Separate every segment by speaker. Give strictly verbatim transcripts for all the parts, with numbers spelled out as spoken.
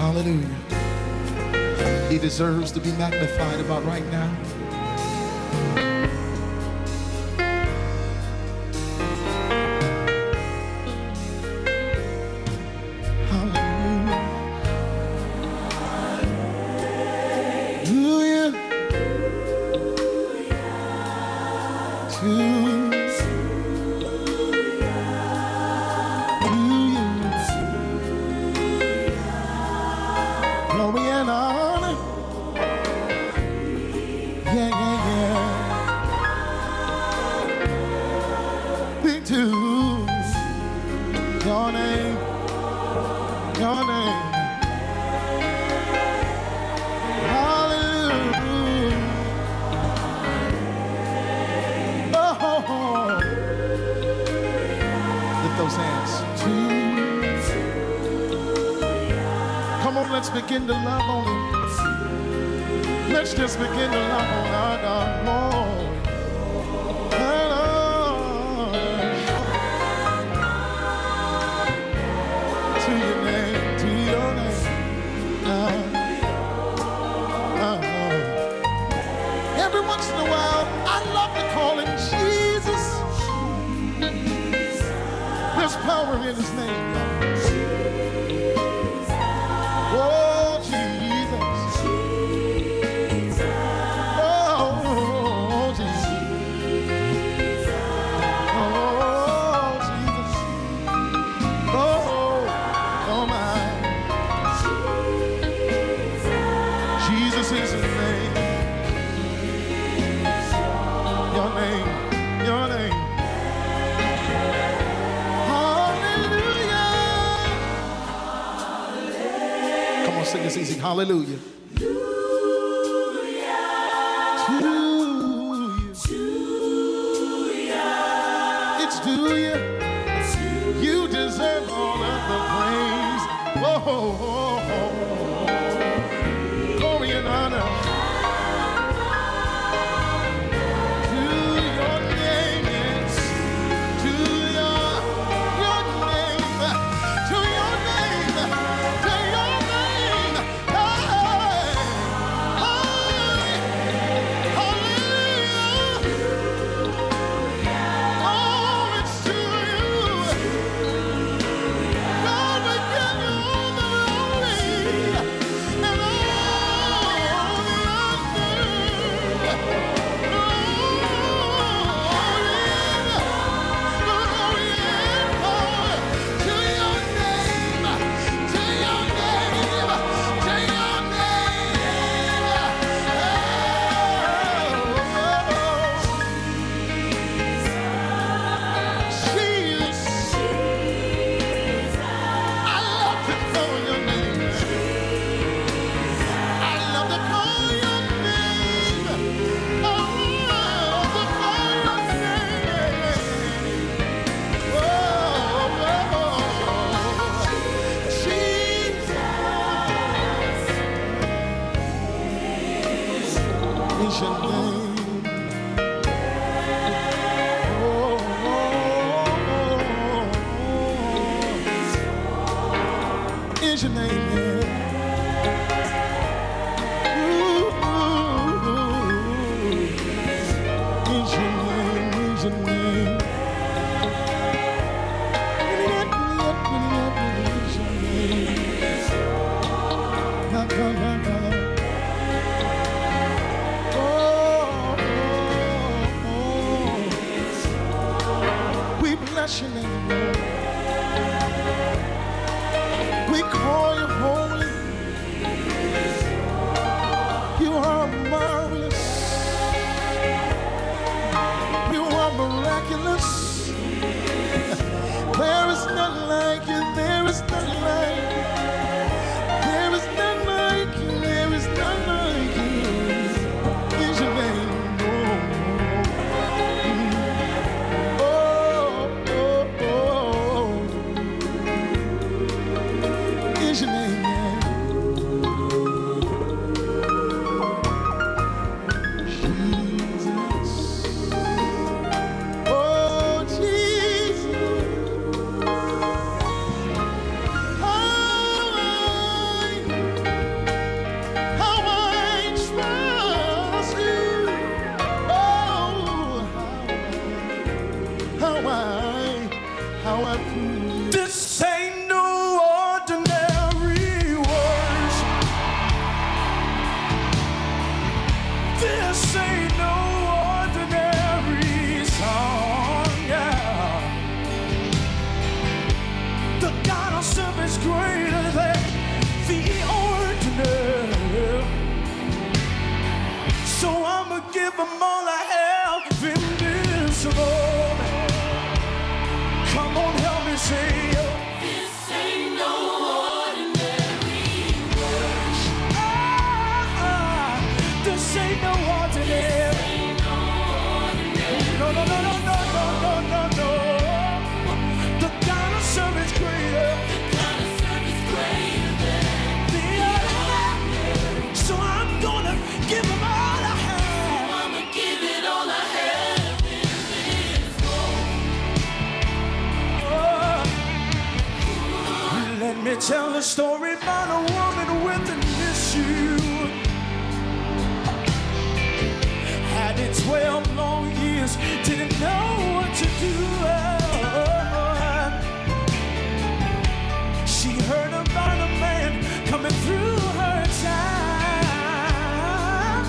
Speaker 1: Hallelujah. He deserves to be magnified about right now. Glory and honor. Yeah, yeah, yeah. Big to your name, your name. Hallelujah. Oh, oh, oh. Lift those hands. Come on, let's begin to love on him. Let's just begin to love on our God, Lord. To your name, to your name. Uh, uh. Every once in a while, I love to call him Jesus. There's power in his name. Oh, Jesus. Oh, Jesus. Oh, Jesus. Oh, oh my. Jesus is his name. Your name, your name. Sing this easy. Hallelujah. Hallelujah. To you. It's to you. You deserve all of the praise. Whoa, oh, oh. Glory and honor. To your name, yes. To your, your name. To your name. To your is your name, yeah. Ooh, ooh, ooh. Is your name, is your name. Is your name. My God, my God. Oh, oh, oh. We bless your name, Lord. We call you holy. You are marvelous. You are miraculous. There is none like you. There is none like you. There is none like you. him all I have in this moment. Come on, help me say, this ain't no ordinary worship. Ah, this ain't no ordinary. This ain't no ordinary. No, no, no, no, no, no, no, no, no. The kind of service greater. The kind of service greater than the ordinary. So I'm gonna give him all I have. So I'ma give it all I have in this moment. Oh. Let me tell a story about a woman with an issue. Had it twelve long years, didn't know what to do. She heard about a man coming through her time.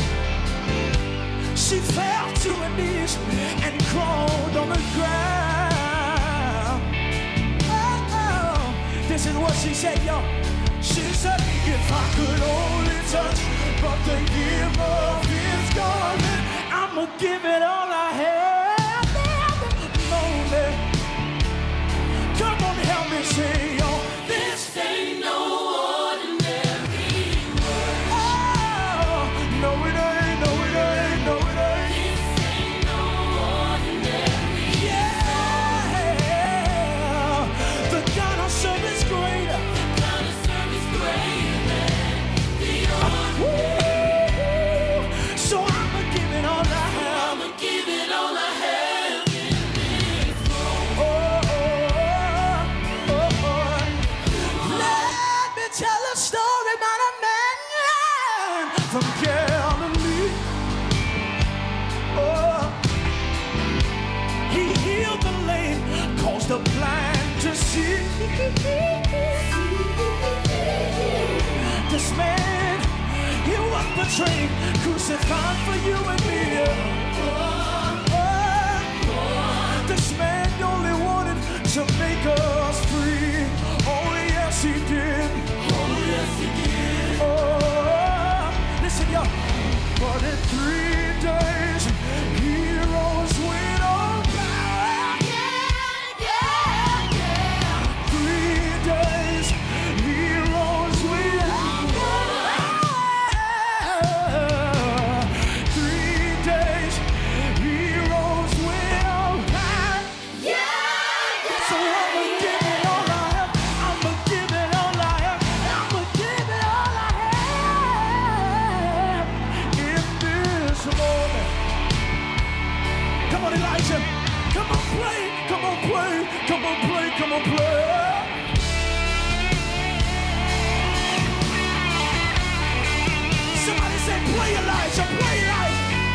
Speaker 1: She fell to her knees and crawled on the ground. Oh, oh. This is what she said, y'all. She said, if I could only touch but the hem of his garment, I'ma give it all I have in the moment. Come on, help me say, y'all, this ain't no ordinary word. Oh, no it ain't, no it ain't, no it ain't. This ain't no ordinary. Yeah, the God I serve is greater. The God I serve is greater than the ordinary. So I'ma give it all I have. I'ma give it all I have in this moment. Oh, oh, oh, oh. Let me tell a story about a man from Galilee. Oh, he healed the lame, caused the blind to see. This man, he was betrayed, crucified for you and me. Oh, this man only wanted to make us free. Oh yes he did. Oh yes he did. Oh, listen y'all. But in three days he rose with all power. Yeah, yeah, yeah. Three days he rose with all power. Three days he rose with all power. Yeah, yeah. So I'ma give it all I have. I'ma give it all I have. I'ma give it all I have in this moment. Come on, Elijah. Come on, play. Come on, play. Come on, play. Come on, play. Somebody say, play Elijah. Play Elijah.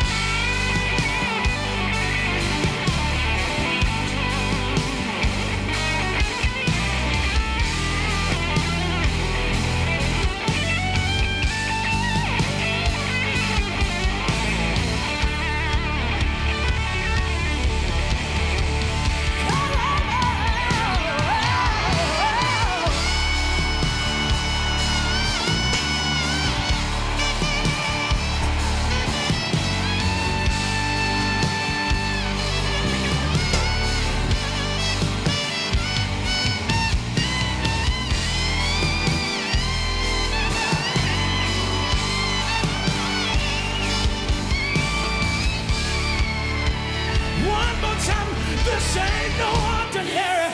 Speaker 1: One more time, this ain't no ordinary.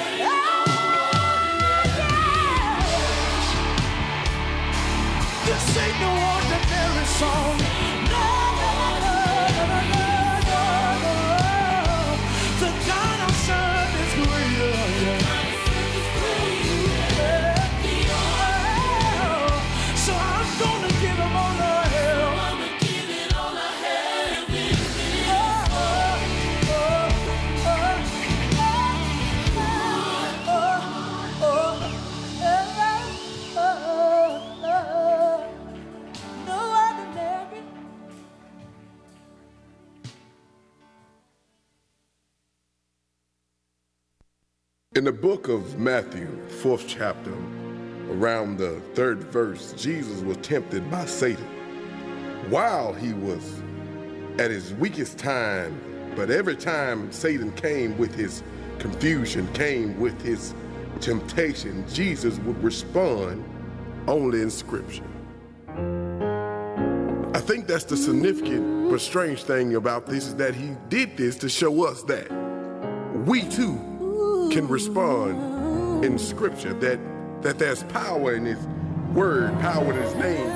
Speaker 1: This ain't no ordinary song. No, no, no, no, no, no, no. The God I serve is greater. Yeah. Yeah. So I'm gonna give him all I have. I'ma give it all I have in this. Oh, oh, oh, oh, oh, oh, oh, oh. No ordinary.
Speaker 2: In the book of Matthew, fourth chapter, around the third verse, Jesus was tempted by Satan while he was at his weakest time, but every time Satan came with his confusion, came with his temptation, Jesus would respond only in Scripture. I think that's the significant but strange thing about this, is that he did this to show us that we too can respond in Scripture, that, that there's power in his word, power in his name.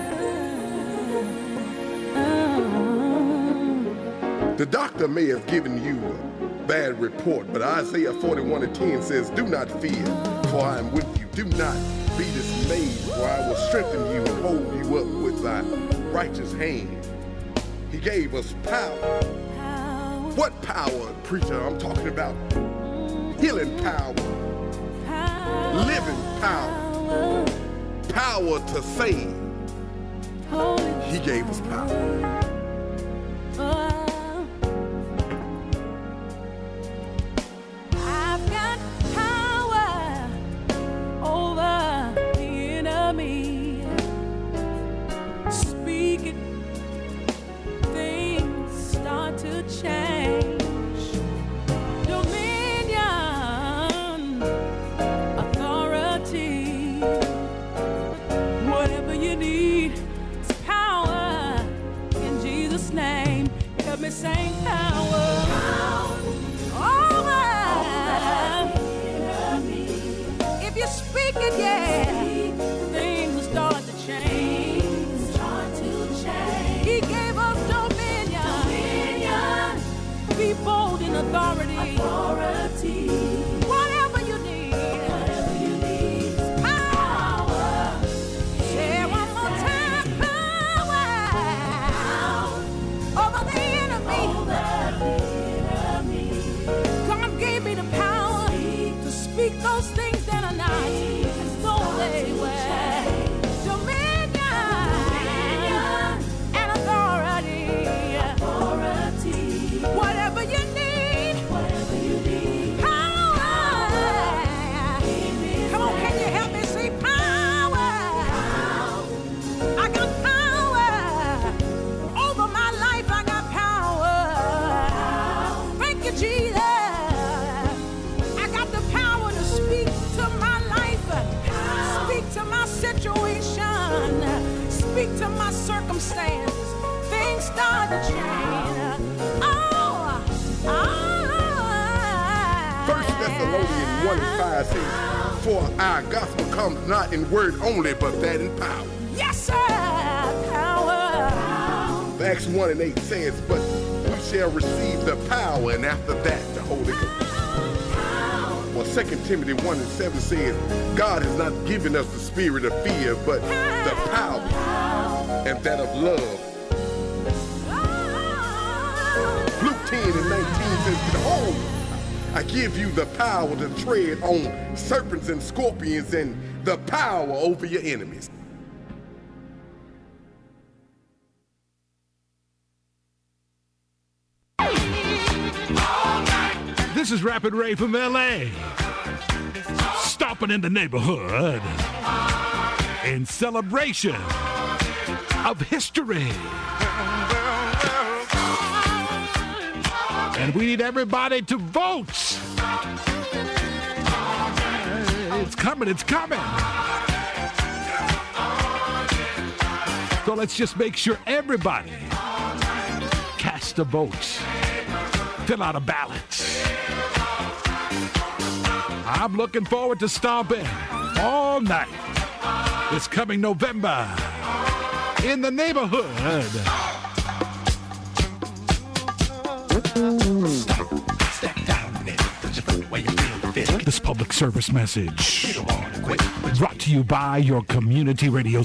Speaker 2: The doctor may have given you a bad report, but Isaiah forty-one and ten says, do not fear, for I am with you. Do not be dismayed, for I will strengthen you and hold you up with thy righteous hand. He gave us power. What power, preacher? I'm talking about healing power, living power, power to save. He gave us power.
Speaker 1: I've got power over the enemy. Speak it, things start to change. Dominion, authority, whatever you need is power in Jesus' name. Help me sing power. Over. If you speak it, yeah, things start to change. He gave us dominion. Be bold in authority. Whatever you need. is power. Say it one more time. Power. Over the enemy. God gave me the power to speak those things that are not as though they were. Dominion and authority. Whatever you need. Power. Come on, can you help me say power? I got power. Over my life, I got power. Thank you, Jesus. I got the power to speak to my life, speak to my situation, speak to my circumstances. Things start to change. Oh, oh.
Speaker 2: First Thessalonians one and five says, for our gospel comes not in word only, but that in power.
Speaker 1: Yes, sir. Power.
Speaker 2: Acts one and eight says, but we shall receive the power, and after that, the Holy Ghost. Well, Second Timothy one and seven says, God has not given us the spirit of fear, but the power and that of love. Luke ten and nineteen says, behold, I give you the power to tread on serpents and scorpions and the power over your enemies.
Speaker 3: This is Rapid Ray from L A, stopping in the neighborhood in celebration of history. And we need everybody to vote. It's coming, it's coming. So let's just make sure everybody cast a vote, fill out a ballot. I'm looking forward to stomping all night. It's coming November in the neighborhood. This public service message brought to you by your community radio